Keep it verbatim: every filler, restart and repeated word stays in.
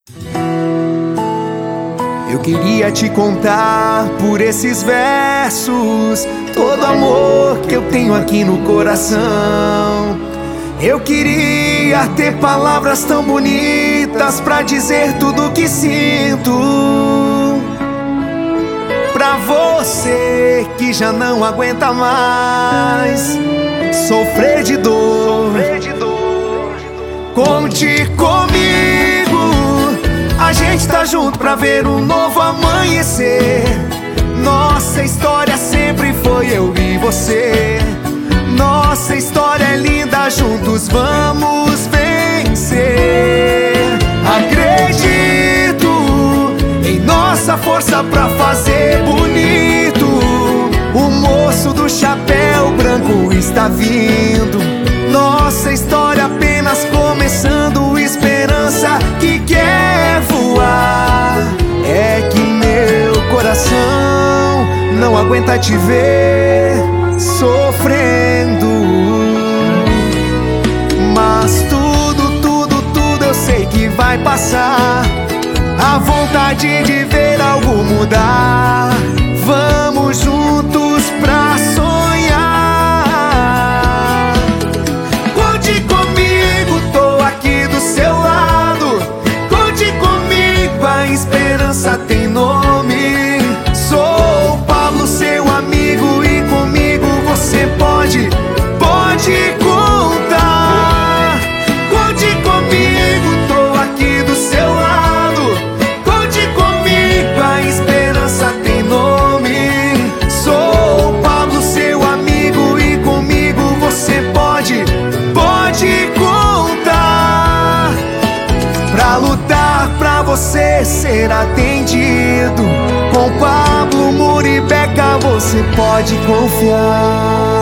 Eu queria te contar por esses versos todo amor que eu tenho aqui no coração. Eu queria ter palavras tão bonitas pra dizer tudo que sinto pra você que já não aguenta mais sofrer de dor. Conte comigo, a gente tá junto pra ver um novo amanhecer. Nossa história sempre foi eu e você. Nossa história é linda, juntos vamos vencer. Acredito em nossa força pra fazer bonito. O moço do chapéu branco está vindo. Nossa história apenas começando. Esperança que quer voar. É que meu coração não aguenta te ver sofrendo. Mas tudo, tudo, tudo eu sei que vai passar. A vontade de ver algo mudar. Vamos juntos pra sonhar. Conte comigo, tô aqui do seu lado. Conte comigo, a esperança tem nome. Sou o Pablo, seu amigo, e comigo você pode, pode contar. Conte comigo, tô aqui do seu lado. Conte comigo, a esperança tem nome. Sou o Pablo, seu amigo, e comigo você pode, pode contar. Pra lutar, pra você ser atendido. Com Pablo Muribeca você pode confiar.